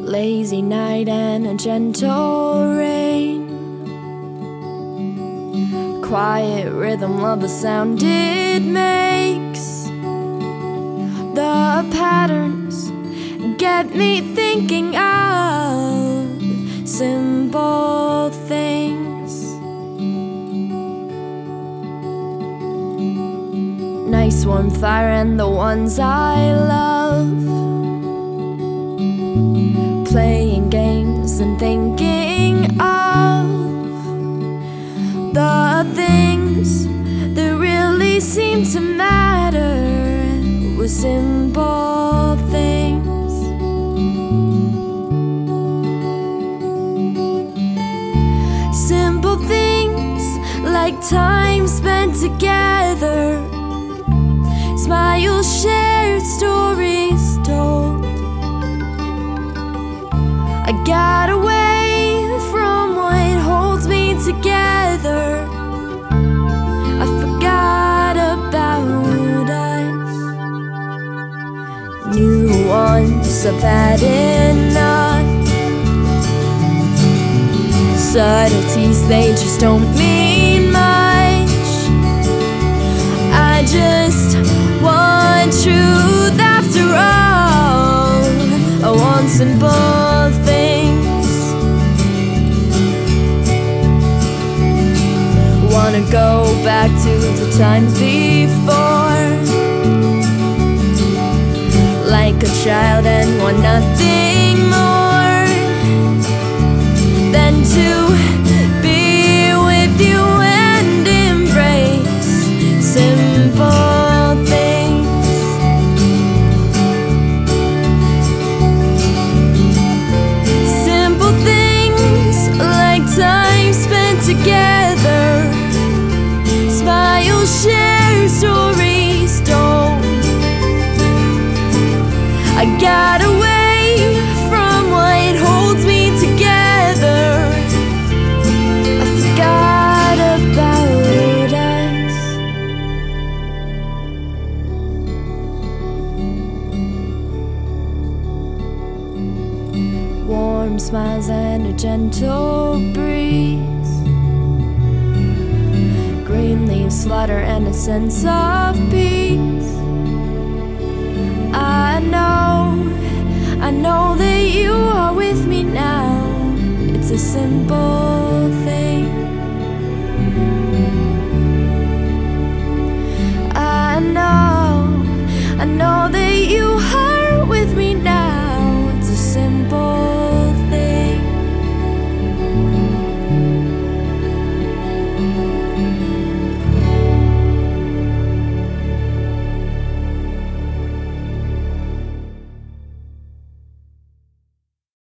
lazy night and a gentle rain. Quiet rhythm of the sound it makes. The patterns get me thinking of simple things. Nice warm fire and the ones I love, playing games and thinking of the things that really seem to matter with simple things. Simple things like time spent together, smiles shared, stories told. I got away from what holds me together. I forgot about us. New ones I've had enough. Subtleties, they just don't mean much. I just want truth after all. I want simple things. Wanna go back to the times before, like a child and want nothing more than to be with you and embrace simple things. Simple things like time spent together, smiles shared, stories told. I got away from what holds me together. I forgot about us. Warm smiles and a gentle breeze, green leaves flutter and a sense of peace. I know that you are with me now. It's a simple thing.